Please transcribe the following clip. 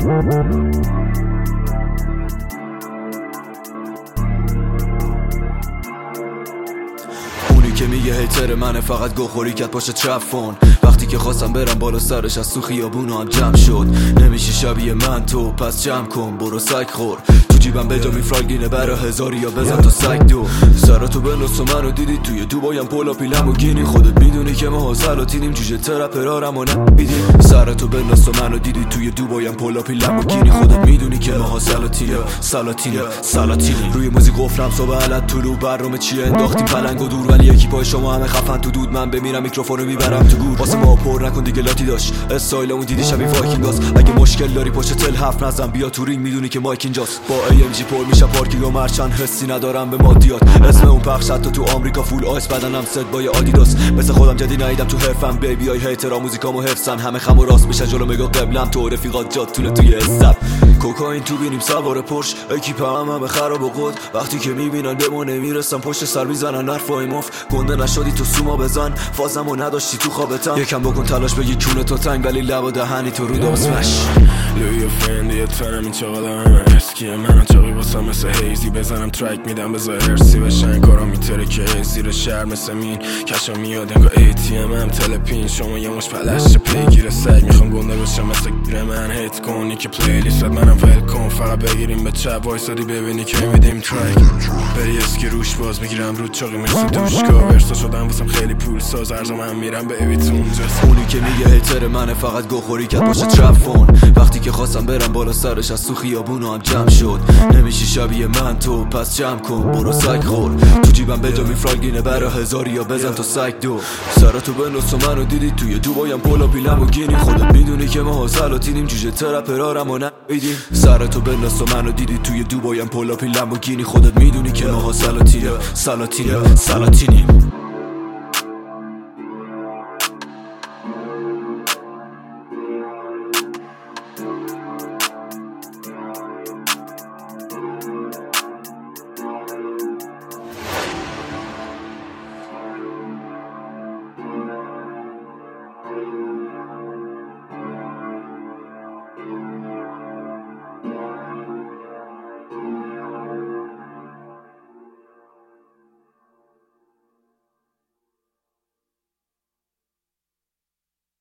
اونی که میگه هیتر منه فقط گوخوری کرد پاشو چفون. وقتی که خواستم برم بالا سرش از تو خیابون هم جمع شد. نمیشه شبیه من تو پس جمع کن برو سگ خور. تو جیبم بجا میفراگینه برا هزاری یا بزن تو سگ دو. سراتو بنداز تو منو دیدی توی دوبایم پولا پیلم و گینی. خودت میدونی که ما سلاتینیم جوجه ترپرارم و نبیدیم. سراتو بنداز تو منو دیدی توی دوبایم پولا پیلم و گینی. خودت میدونی که ما سلاتینیم. روی موزیک قفلم صبح علت طلوع برنامه چیه انداختیم پلنگ و دور. ولی یکی پای شما همه خفن تو دود من بمیرم میکروفونو میبرم تو گور. واسه ما پر نکن دیگه لاتی داشت استایلمون دیدی شبیه وایکینگاست. اگه مشکل داری پشت تل حرف نزن بیا تو رینگ میدونی که مایک اینجاست. با AMG پر میشه پارکینگ و مرچن حسی ندارم به مادیات. اسم اون پخش حتی تو آمریکا فول آیس بدنم ست با آدیداس. مثل خودم جدی ندیدم تو حرفم بیبی های هیترا موزیکامو حفظن. همه خم و راست میشه جلو مگا قبلم تو رفیقات جات تونه توی استپ. کوکائین تو بینیم سوار پرش اکیپ همه خراب و قد. وقتی که میبینن به ما نمیرسن پشت سر میزنن حرفای مف. گنده نشدی تو سوما بزن فازمو نداشتی تو خوابتم. یکم بکن تلاش بگی کونه تو تنگ ولی لب و دهنی تو رو داسمش. لوی و فرندی یه تنم این چاقل همه اسکیه منو چاقی باسم مثل هیزی. بزنم ترک میدم بزای هرسی بشن کارا میتره که زیر شهر مثل مین. کشا میاد انگا ATM هم تلپین. شما یه مش پلش پیگیر سگ میخوام گنده بشم مثل گیر من. هیت کنی که پلیلیست منم ول کن فقط بگیریم به چپ وایسادی ببینی که میدیم ترک. بری اسکی روش باز میگیرم رو چاقی مثل دوشکا. ورسا شدم واسم خیلی پول ساز ارزا من میرم به اویتون. اونی که میگه هیتر منه فقط گوخوری کرد باشه ترفون. وقتی که خواستم برم بالا سرش از تو خیابون هم جمع شد. نمیشی شبیه من تو پس جمع کن برو سگ خور. تو جیبم بجا میفراگینه برا هزاری یا بزن تو سگ دو. سراتو بنداز تو منو دیدی توی دوبایم پولا پیلم و گینی. خودت میدونی که ما سلاتینیم جوجه ترپرارم و نبیدیم. سراتو بنداز تو منو دیدی توی دوبایم پولا پیلم و گینی. خودت میدونی که ما سلاتینیم.